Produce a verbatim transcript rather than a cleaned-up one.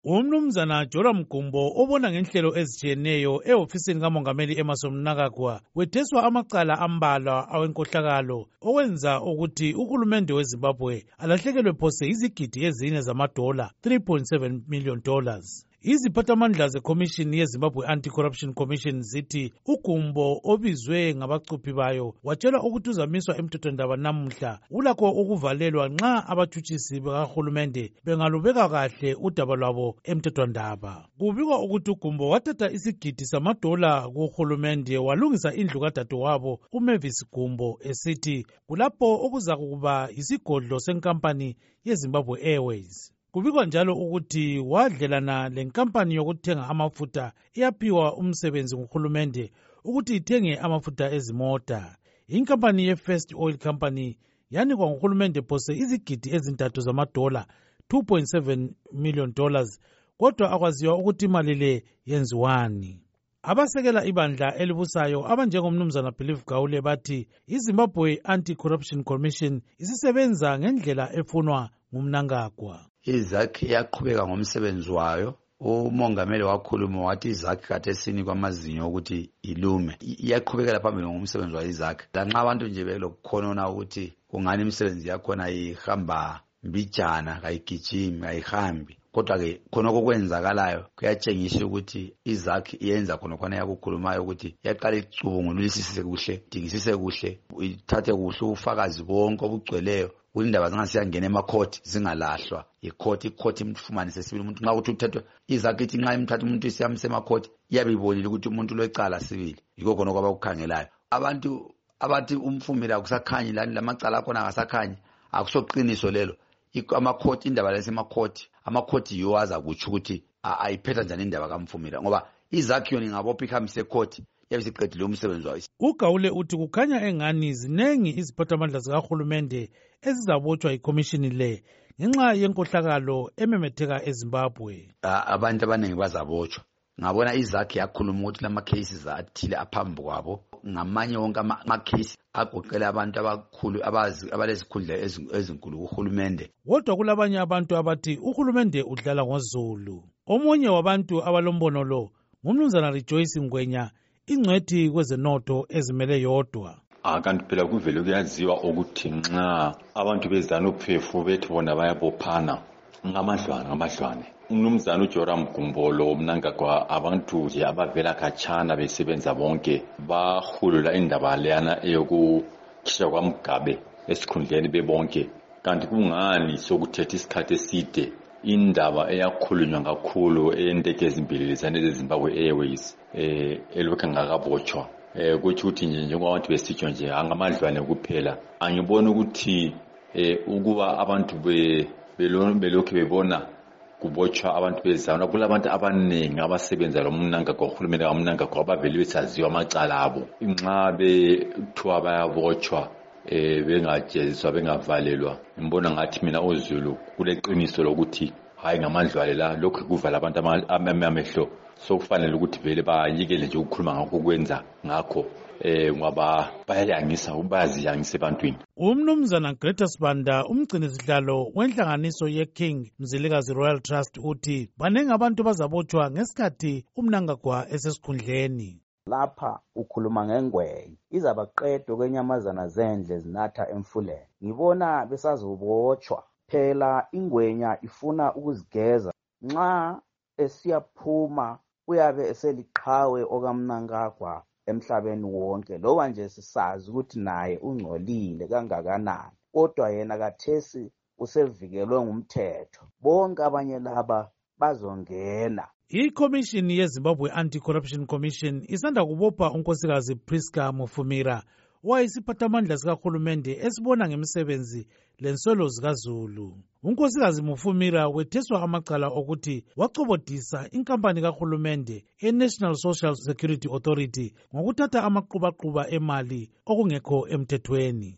Umnumzana Joram Gumbo obona ngenhlelo ezitshiyeneyo ehofisini kamongameli Emmerson Mnangagwa wetheswa amacala ambalwa awenkohlakalo owenza ukuthi uhulumende weZimbabwe alahlekelwe phose izigidi ezine zamadola three point seven million dollars. Iziphathamandla zeCommission yeZimbabwe Anti-Corruption Commission zithi uGumbo obizwe ngabacuphi bayo watshelwa ukuthi uzamiswa emthethwandaba namuhla ulakho ukuvalelwa nxa abathutshisi bakahulumende bengalubeka kahle udaba lwabo emthethwandaba. Kubikwa ukuthi uGumbo wathatha isigidi samadola kuhulumende walungisa indlu kadadewabo uMavis Gumbo esithi kulapho okuzakuba yisigodlo senkampani yeZimbabwe Airways. Kubikwa njalo ukuthi wadlelana lenkampani yokuthenga amafutha iyaphiwa umsebenzi nguhulumende ukuthi ithenge amafutha ezimota. Inkampani ye-First Oil Company yanikwa nguhulumende phose izigidi ezintathu zamadola two point seven million dollars, kodwa akwaziwa ukuthi imali le yenziwani. Abasekela ibandla elibusayo abanjengomnumzana Believe Gawule bathi iZimbabwe Anti-Corruption Commission isisebenza ngendlela efunwa ngumnangagwa. IZAC iyaqhubeka ngomsebenzi wayo. Umongameli wakhuluma wathi iZAC khathesini kwamazinyo ukuthi ilume. Iyaqhubekela phambili ngomsebenzi wa iZAC. Lanxa abantu nje belokukhonona ukuthi kungani imisebenzi yakhona ihamba mbijana kayigijimi ayihambi. Kodwa ke khonoko kwenzakalayo kuyatshengisa ukuthi iZAC iyenza khona khona yakukhulumayo ukuthi yaqala icubungulisise kuhle, dingisise kuhle, ithathe kuhle ufakazi bonke obugcweleyo. Indaba zingasiyangena emakhoti zingalahlwa ikhoti ikhoti imfumanise sibili umuntu nxa ukuthi uthethwe iZAC ithi nxa imthatha umuntu isiyamse emakhoti iyabibonile ukuthi umuntu lwecala sibili yiko khona kwabakukhangelayo. Abantu abathi umfumela akusakhanyi lani lamacala akhona akasakhanyi akusoqiniso lelo. Amakhoti indaba lesemakhoti amakhoti yiwo azakutsho ukuthi ayiphetha njani indaba kaMfumela ngoba iZAC yona ingabopha ikhambise ekhoti yabisiqedile umsebenzi wayo. UGawule uthi kukhanya engani zinengi iziphathamandla zikahulumende ezizabotshwa ikomishini le ngenxa yenkohlakalo ememetheka eZimbabwe. Abantu abaningi bazabotshwa. Ngabona iZAC yakhuluma ukuthi lama cases athile aphambi kwabo ngamanye wonke ama cases agoqela abantu abakhulu abazi abalezikhundla ezinkulu kuhulumende. Kodwa kulabanye abantu abathi uhulumende udlala ngozulu. Omunye wabantu abalombono lo ngumnumzana Rejoice Ngwenya, ingcwethi kwezenotho ezimele yodwa. Akanti phela kuvele kuyaziwa ukuthi nxa abantu bezana uphefu bethi bona bayabophana ngamadlwane ngamadlwane. Umnumzana uJoram Gumbo lo Mnangagwa abantu nje abavela khatshana besebenza bonke bahulula indaba leyana eyokukhishwa kwaMgabe esikhundleni bebonke. Kanti kungani sokuthetha isikhathi eside indaba eyakhulunywa kakhulu enteke ezimbili zeZimbabwe Airways eh elokhu ngakabotshwa eh kuthi uthi nje njengoba besitsho nje angamadlwane kuphela. Angibona ukuthi eh ukuba abantu be belokhu bebona kubotshwa abantu bezana kulabantu abaningi abasebenza lo Mnangagwa uhulumende kaMnangagwa abavele besaziwa amacala abo inxa bethiwa bayabotshwa eh bengajeziswa bengavalelwa. Ngibona ngathi mina oZulu kuleqiniso lokuthi hayi ngamadlwane la lokhu kuvala abantu amehlo sokufanele ukuthi vele bayikele nje ukukhuluma ngakho kwenza ngakho eh ngoba bayayangisa ubaziyangisa ebantwini. Umnumzana Greta Sibanda umgcini sihlalo wenhlanganiso yeKing Mzilikazi Royal Trust uthi banengi abantu bazabotshwa ngesikhathi uMnangagwa esesikhundleni. Lapha ukhuluma ngengwenya izabaqedwe kwenyamazana zendle zinatha emfuleni. Ngibona besazobotshwa phela ingwenya ifuna ukuzigeza nxa esiyaphuma uyabe eseliqhawe okaMnangagwa emhlabeni wonke loba nje sisazi ukuthi naye ungcolile kangakanani kodwa yena kathesi usevikelwe ngumthetho. Bonke abanye laba bazongena. ICommission yeZimbabwe Anti-Corruption Commission isanda kubopha unkosikazi Priska Mufumira owayisiphathamandla sikahulumende esibona ngemisebenzi lensolo zikaZulu. Unkosikazi Mufumira wetheswa amacala okuthi wacobodisa inkampani kahulumende eNational Social Security Authority ngokuthatha amaqhubaquba emali okungekho emthethweni.